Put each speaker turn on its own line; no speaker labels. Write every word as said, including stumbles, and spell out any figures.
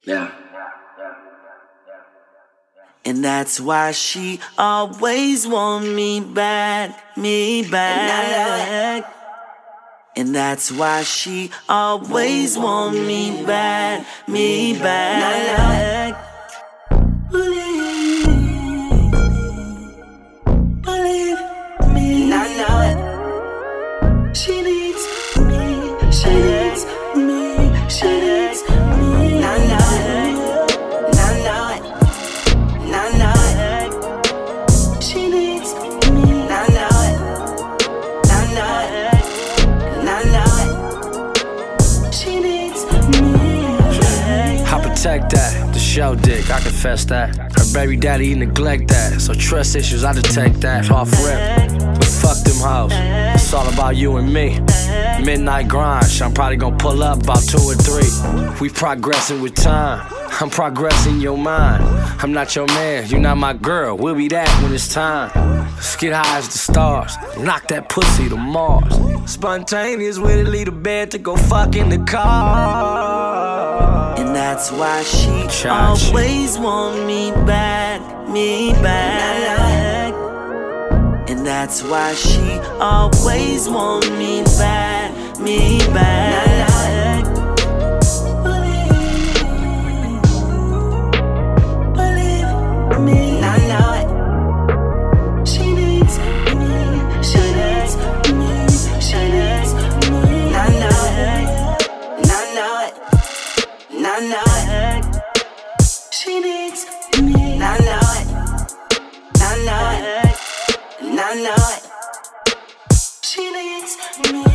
Yeah. And that's why she always want me back, me back. And that's why she always want me back, me back. Believe, believe me. I know it. She needs me, she needs me, she needs me. I know it, I know it, I know it. She needs me, I know it, I know it, I know it. She needs me.
I protect that, the show dick, I confess that. Her baby daddy, he neglect that. So trust issues, I detect that. Off rip, but fuck them hoes. It's all about you and me. Midnight grind, I'm probably gonna pull up about two or three. We progressing with time, I'm progressing your mind. I'm not your man, you not my girl. We'll be that when it's time. Let's get high as the stars, knock that pussy to Mars. Spontaneous with it, leave the bed to go fuck in the car.
And that's why she
Chachi.
always want me back, me back. And that's why she always want me back, me back. Believe, believe me. I know it. She needs me, she needs me, she needs me. I know it, I know it, I know it. She needs me, I know it, I know it, I know it. She needs me.